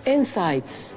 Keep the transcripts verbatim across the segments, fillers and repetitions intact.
Insights.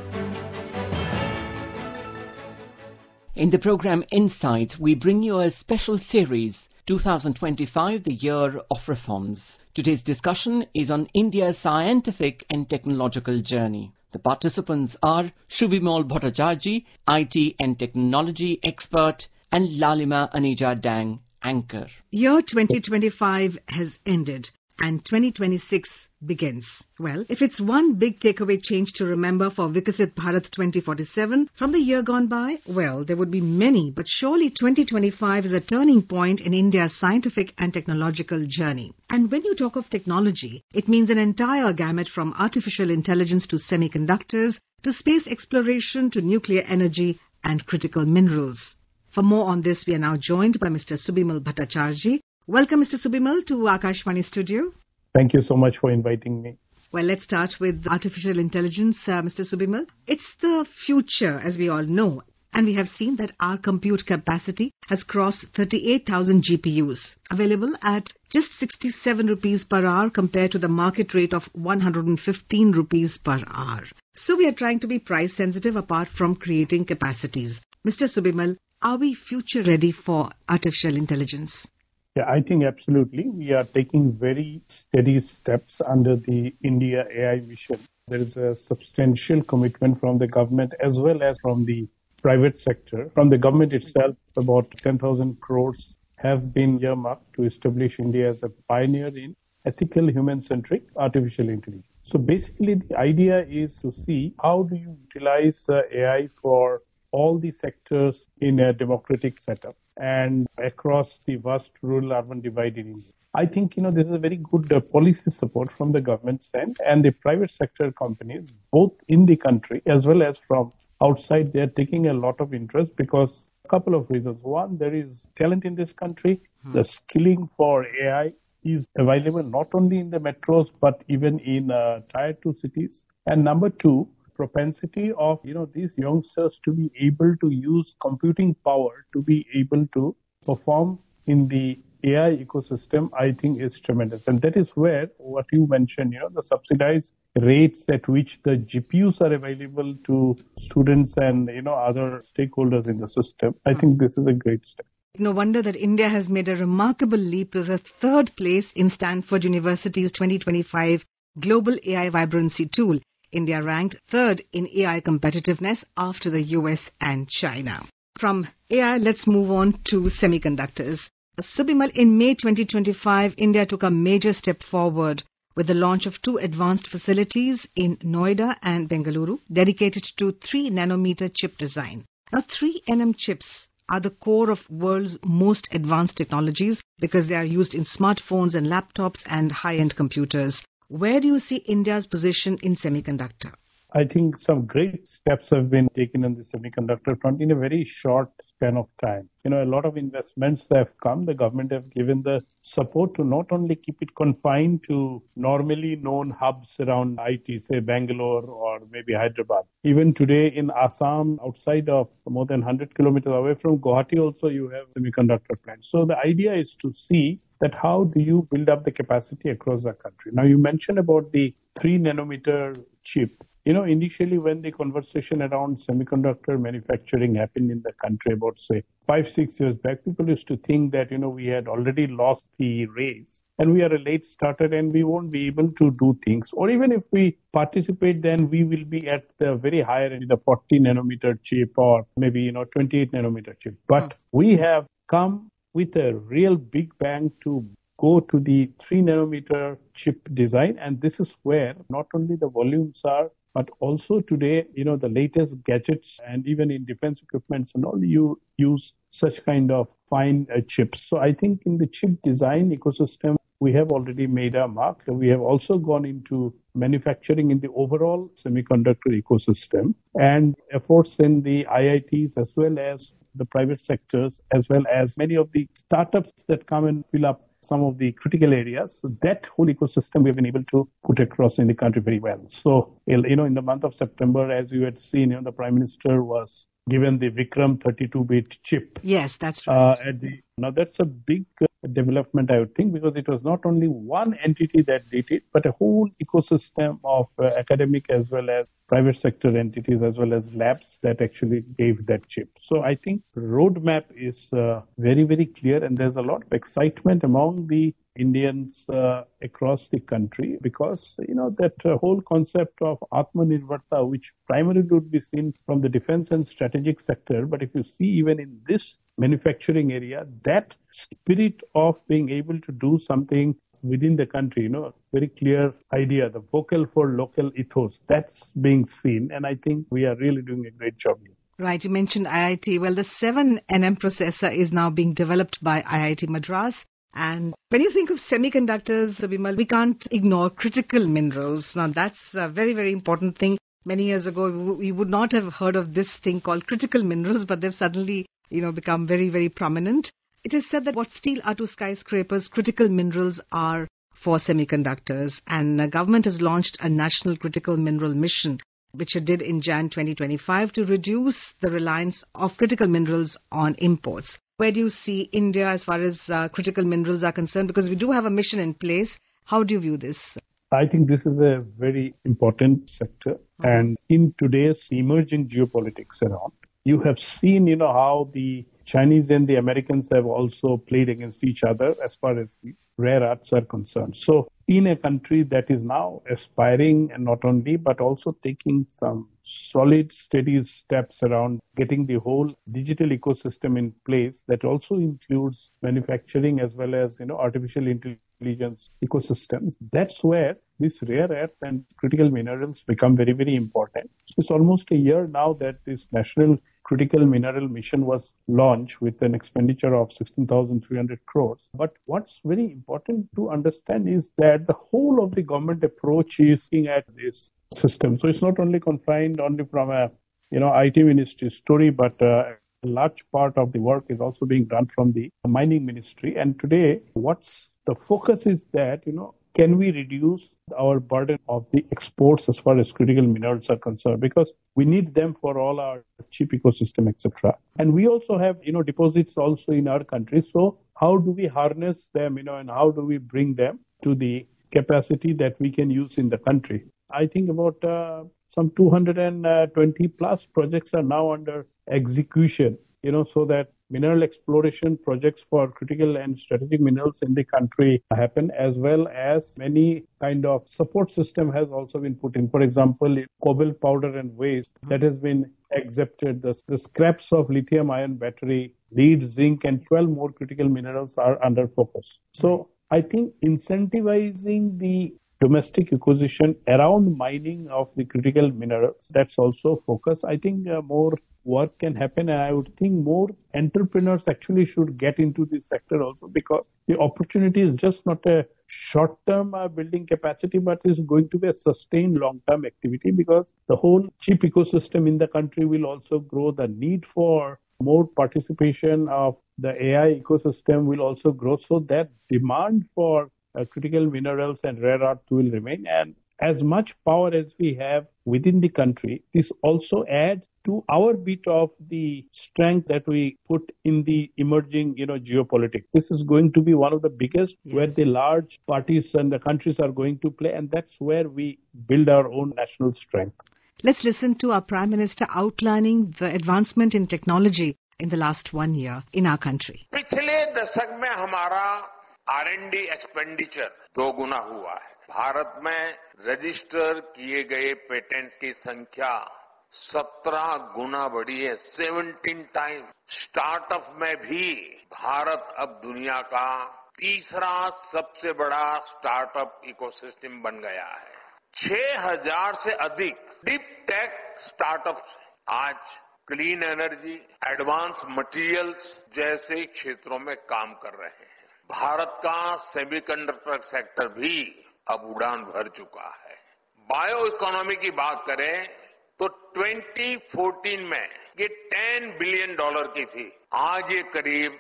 In the program Insights, we bring you a special series, two thousand twenty-five, the Year of Reforms. Today's discussion is on India's scientific and technological journey. The participants are Shubhimal Bhattacharjee, I T and technology expert, and Lalima Anija Dang, anchor. Year twenty twenty-five has ended and twenty twenty-six begins. Well, if it's one big takeaway change to remember for Viksit Bharat twenty forty-seven from the year gone by, well, there would be many, but surely twenty twenty-five is a turning point in India's scientific and technological journey. And when you talk of technology, it means an entire gamut from artificial intelligence to semiconductors, to space exploration, to nuclear energy and critical minerals. For more on this, we are now joined by Mister Shubhimal Bhattacharjee. Welcome, Mister Shubhimal, to Akashvani Studio. Thank you so much for inviting me. Well, let's start with artificial intelligence, uh, Mister Shubhimal. It's the future, as we all know. And we have seen that our compute capacity has crossed thirty-eight thousand G P Us, available at just sixty-seven rupees per hour compared to the market rate of one hundred fifteen rupees per hour. So we are trying to be price sensitive apart from creating capacities. Mister Shubhimal, are we future ready for artificial intelligence? Yeah, I think absolutely. We are taking very steady steps under the India A I mission. There is a substantial commitment from the government as well as from the private sector. From the government itself, about ten thousand crores have been earmarked to establish India as a pioneer in ethical, human-centric artificial intelligence. So basically, the idea is to see how do you utilize uh, A I for all the sectors in a democratic setup and across the vast rural-urban divide in India. I think, you know, this is a very good uh, policy support from the government side and the private sector companies, both in the country as well as from outside. They are taking a lot of interest because a couple of reasons. One, there is talent in this country. Hmm. The skilling for A I is available not only in the metros, but even in uh, tier two cities. And number two, propensity of, you know, these youngsters to be able to use computing power to be able to perform in the A I ecosystem, I think is tremendous. And that is where what you mentioned, you know, the subsidized rates at which the G P Us are available to students and, you know, other stakeholders in the system. I think this is a great step. No wonder that India has made a remarkable leap to the third place in Stanford University's twenty twenty-five Global A I Vibrancy Tool. India ranked third in A I competitiveness after the U S and China. From A I, let's move on to semiconductors. Shubhimal, in May twenty twenty-five, India took a major step forward with the launch of two advanced facilities in Noida and Bengaluru dedicated to three nanometer chip design. Now, three nanometer chips are the core of world's most advanced technologies because they are used in smartphones and laptops and high-end computers. Where do you see India's position in semiconductor? I think some great steps have been taken on the semiconductor front in a very short span of time. You know, a lot of investments have come. The government have given the support to not only keep it confined to normally known hubs around I T, say Bangalore or maybe Hyderabad. Even today in Assam, outside of more than one hundred kilometers away from Guwahati also, you have semiconductor plants. So the idea is to see that how do you build up the capacity across the country. Now, you mentioned about the three nanometer chip. You know, initially when the conversation around semiconductor manufacturing happened in the country about, say, five, six years back, people used to think that, you know, we had already lost the race and we are a late starter and we won't be able to do things. Or even if we participate, then we will be at the very higher end, the forty nanometer chip or maybe, you know, twenty-eight nanometer chip. But we have come with a real big bang to go to the three nanometer chip design. And this is where not only the volumes are, but also today, you know, the latest gadgets and even in defense equipments and all, you use such kind of fine uh, chips. So I think in the chip design ecosystem, we have already made our mark. We have also gone into manufacturing in the overall semiconductor ecosystem and efforts in the I I Ts as well as the private sectors, as well as many of the startups that come and fill up some of the critical areas. So that whole ecosystem we've been able to put across in the country very well. So, you know, in the month of September, as you had seen, you know, the Prime Minister was given the Vikram thirty-two bit chip. Yes, that's right. Uh, at the, now that's a big uh, development, I would think, because it was not only one entity that did it, but a whole ecosystem of uh, academic as well as private sector entities as well as labs that actually gave that chip. So I think roadmap is uh, very, very clear, and there's a lot of excitement among the Indians uh, across the country because, you know, that uh, whole concept of Atmanirbharta, which primarily would be seen from the defense and strategic sector, but if you see even in this manufacturing area, that spirit of being able to do something within the country, you know, very clear idea, the vocal for local ethos, that's being seen. And I think we are really doing a great job here. Right, you mentioned I I T. Well, the seven N M processor is now being developed by I I T Madras. And when you think of semiconductors, Bimal, we can't ignore critical minerals. Now, that's a very, very important thing. Many years ago, we would not have heard of this thing called critical minerals, but they've suddenly, you know, become very, very prominent. It is said that what steel are to skyscrapers, critical minerals are for semiconductors. And the government has launched a national critical mineral mission, which it did in January twenty twenty-five, to reduce the reliance of critical minerals on imports. Where do you see India as far as uh, critical minerals are concerned? Because we do have a mission in place. How do you view this? I think this is a very important sector. Mm-hmm. And in today's emerging geopolitics around, you have seen, you know, how the Chinese and the Americans have also played against each other as far as the rare earths are concerned. So in a country that is now aspiring and not only, but also taking some solid, steady steps around getting the whole digital ecosystem in place that also includes manufacturing as well as, you know, artificial intelligence ecosystems. That's where these rare earth and critical minerals become very, very important. It's almost a year now that this National Critical Mineral Mission was launched with an expenditure of sixteen thousand three hundred crores. But what's very important to understand is that the whole of the government approach is looking at this system. So it's not only confined only from a, you know, I T ministry story, but uh, a large part of the work is also being done from the mining ministry. And today, what's the focus is that, you know, can we reduce our burden of the exports as far as critical minerals are concerned? Because we need them for all our chip ecosystem, et cetera. And we also have, you know, deposits also in our country. So how do we harness them, you know, and how do we bring them to the capacity that we can use in the country? I think about uh, some two hundred twenty plus projects are now under execution, you know, so that mineral exploration projects for critical and strategic minerals in the country happen, as well as many kind of support system has also been put in. For example, cobalt powder and waste that has been accepted. The, the scraps of lithium ion battery, lead, zinc, and twelve more critical minerals are under focus. So I think incentivizing the domestic ecosystem around mining of the critical minerals, that's also focus. I think uh, more work can happen, and I would think more entrepreneurs actually should get into this sector also, because the opportunity is just not a short-term uh, building capacity, but is going to be a sustained long-term activity, because the whole chip ecosystem in the country will also grow. The need for more participation of the A I ecosystem will also grow, so that demand for uh, critical minerals and rare earth will remain. And as much power as we have within the country, this also adds to our bit of the strength that we put in the emerging, you know, geopolitics. This is going to be one of the biggest, yes, where the large parties and the countries are going to play, and that's where we build our own national strength. Let's listen to our Prime Minister outlining the advancement in technology in the last one year in our country. पिछले दशक में हमारा are and D expenditure दो गुना हुआ है. भारत में register किए गए पेटेंट्स की संख्या सत्रह गुना बढ़ी है, सत्रह टाइम. स्टार्टअप में भी भारत अब दुनिया का तीसरा सबसे बड़ा स्टार्टअप इकोसिस्टम बन गया है. छह हज़ार से अधिक डीप टेक स्टार्टअप्स आज क्लीन एनर्जी, एडवांस मटेरियल्स जैसे क्षेत्रों में काम कर रहे हैं. भारत का सेमीकंडक्टर सेक्टर भी अब उड़ान भर चुका है. बायो इकोनॉमी की बात करें तो दो हज़ार चौदह में ये दस बिलियन डॉलर की थी. आज ये करीब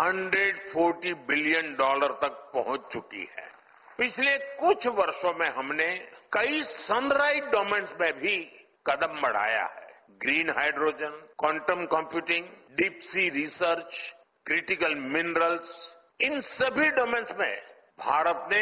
एक सौ चालीस बिलियन डॉलर तक पहुंच चुकी है. पिछले कुछ वर्षों में हमने कई सनराइज डोमेन्स में भी कदम बढ़ाया है. green hydrogen, quantum computing, deep sea research, critical minerals, इन सभी डोमेन्स में भारत ने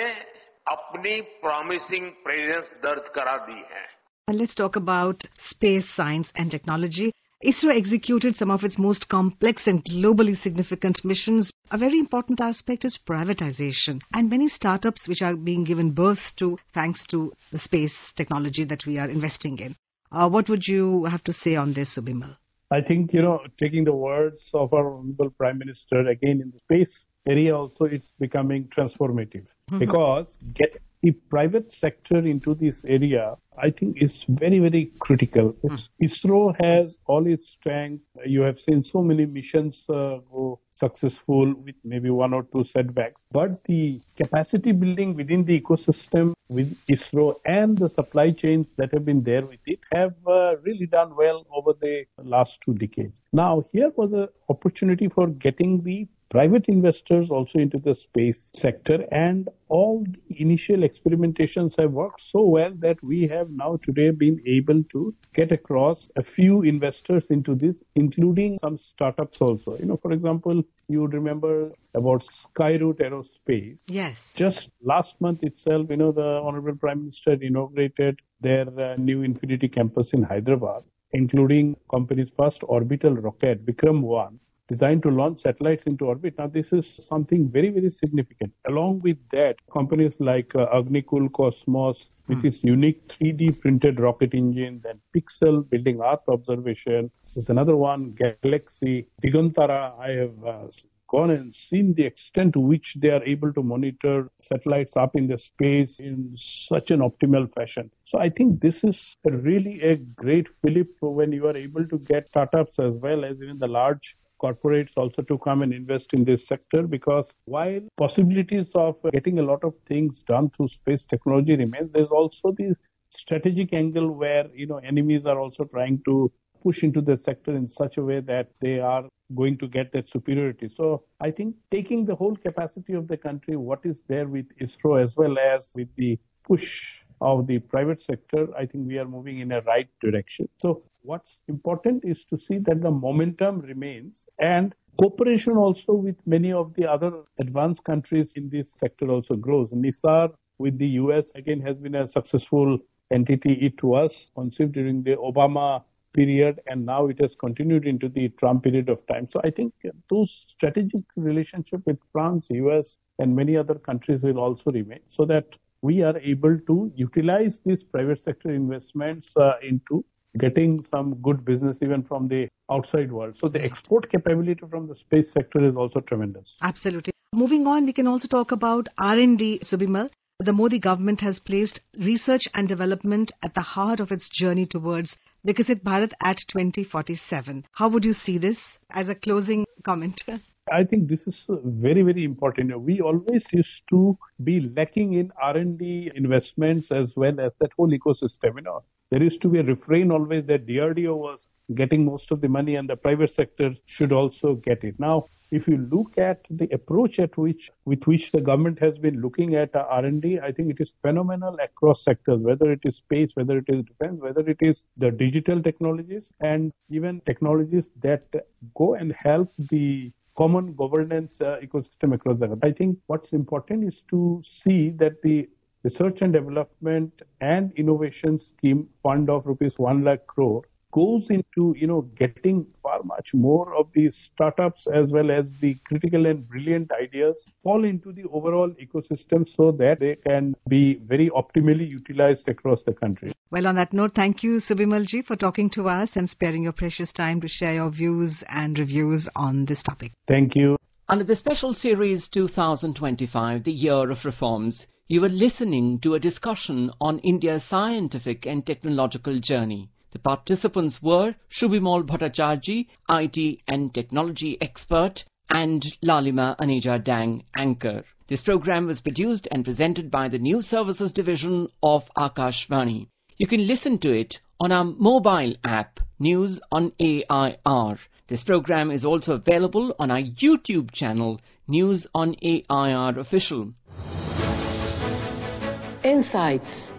अपनी प्रॉमिसिंग प्रेजेंस दर्ज करा दी है. Let's talk about space science and technology. ISRO executed some of its most complex and globally significant missions. A very important aspect is privatization, and many startups which are being given birth to thanks to the space technology that we are investing in. Uh, what would you have to say on this, Subimal? I think, you know, taking the words of our Honorable Prime Minister, again in the space area also, it's becoming transformative. Mm-hmm. Because getting the private sector into this area, I think, is very, very critical. Mm. ISRO has all its strengths. You have seen so many missions uh, go successful with maybe one or two setbacks. But the capacity building within the ecosystem with ISRO and the supply chains that have been there with it have uh, really done well over the last two decades. Now, here was an opportunity for getting the private investors also into the space sector, and all the initial experimentations have worked so well that we have now today been able to get across a few investors into this, including some startups also. You know, for example, you would remember about Skyroot Aerospace. Yes. Just last month itself, you know, the Honorable Prime Minister inaugurated their uh, new Infinity campus in Hyderabad, including company's first orbital rocket, Vikram one, designed to launch satellites into orbit. Now, this is something very, very significant. Along with that, companies like uh, Agnikul Cosmos, with hmm. its unique three D printed rocket engine, then Pixel building Earth observation. There's another one, Galaxy, Digantara. I have uh, gone and seen the extent to which they are able to monitor satellites up in the space in such an optimal fashion. So I think this is a really a great fillip when you are able to get startups as well as even the large corporates also to come and invest in this sector, because while possibilities of getting a lot of things done through space technology remains, there's also the strategic angle where, you know, enemies are also trying to push into the sector in such a way that they are going to get that superiority. So I think taking the whole capacity of the country, what is there with ISRO as well as with the push of the private sector, I think we are moving in a right direction. So what's important is to see that the momentum remains, and cooperation also with many of the other advanced countries in this sector also grows. NISAR with the U S again has been a successful entity. It was conceived during the Obama period, and now it has continued into the Trump period of time. So I think those strategic relationships with France, U S, and many other countries will also remain, so that we are able to utilize these private sector investments uh, into getting some good business even from the outside world. So the export capability from the space sector is also tremendous. Absolutely. Moving on, we can also talk about R and D, Subimal. The Modi government has placed research and development at the heart of its journey towards Viksit Bharat at twenty forty-seven. How would you see this as a closing comment? I think this is very, very important. We always used to be lacking in R and D investments as well as that whole ecosystem. You know, there used to be a refrain always that D R D O was getting most of the money and the private sector should also get it. Now, if you look at the approach at which with which the government has been looking at R and D, I think it is phenomenal across sectors, whether it is space, whether it is defense, whether it is the digital technologies, and even technologies that go and help the common governance uh, ecosystem across the country. I think what's important is to see that the research and development and innovation scheme fund of rupees one lakh crore goes into, you know, getting far much more of these startups as well as the critical and brilliant ideas fall into the overall ecosystem so that they can be very optimally utilized across the country. Well, on that note, thank you, Subimalji, for talking to us and sparing your precious time to share your views and reviews on this topic. Thank you. Under the special series two thousand twenty-five, the Year of Reforms, you were listening to a discussion on India's scientific and technological journey. The participants were Subimal Bhattacharjee, I T and technology expert, and Lalima Aneja Dang, anchor. This program was produced and presented by the News Services Division of Akashvani. You can listen to it on our mobile app, News on A I R. This program is also available on our YouTube channel, News on A I R Official. Insights.